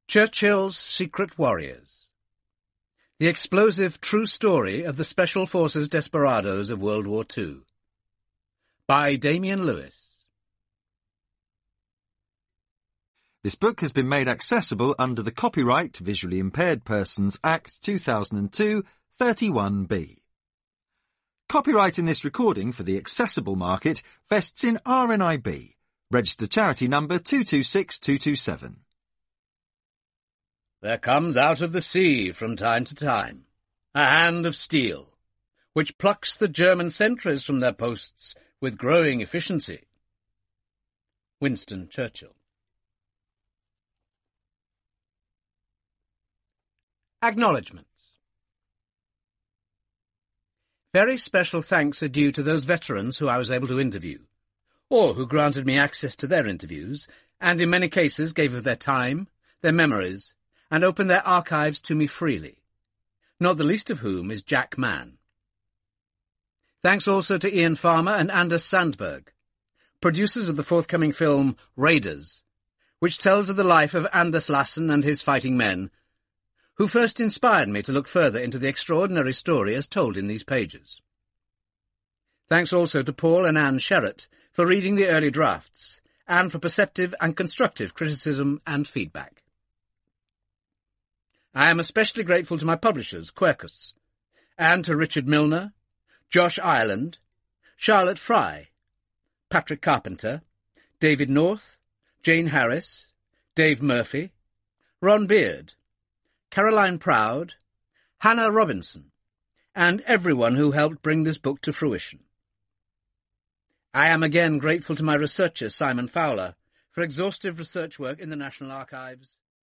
Churchill's Secret Warriors. The explosive true story of the Special Forces desperados of World War II. By Damian Lewis. This book has been made accessible under the Copyright Visually Impaired Persons Act 2002, 31B. Copyright in this recording for the accessible market vests in RNIB, registered charity number 226227. There comes out of the sea from time to time a hand of steel, which plucks the German sentries from their posts with growing efficiency. Winston Churchill. Acknowledgements. Very special thanks are due to those veterans who I was able to interview, or who granted me access to their interviews, and in many cases gave of their time, their memories, and opened their archives to me freely, not the least of whom is Jack Mann. Thanks also to Ian Farmer and Anders Sandberg, producers of the forthcoming film Raiders, which tells of the life of Anders Lassen and his fighting men, who first inspired me to look further into the extraordinary story as told in these pages. Thanks also to Paul and Anne Sherratt for reading the early drafts, and for perceptive and constructive criticism and feedback. I am especially grateful to my publishers, Quercus, and to Richard Milner, Josh Ireland, Charlotte Fry, Patrick Carpenter, David North, Jane Harris, Dave Murphy, Ron Beard, Caroline Proud, Hannah Robinson, and everyone who helped bring this book to fruition. I am again grateful to my researcher, Simon Fowler, for exhaustive research work in the National Archives,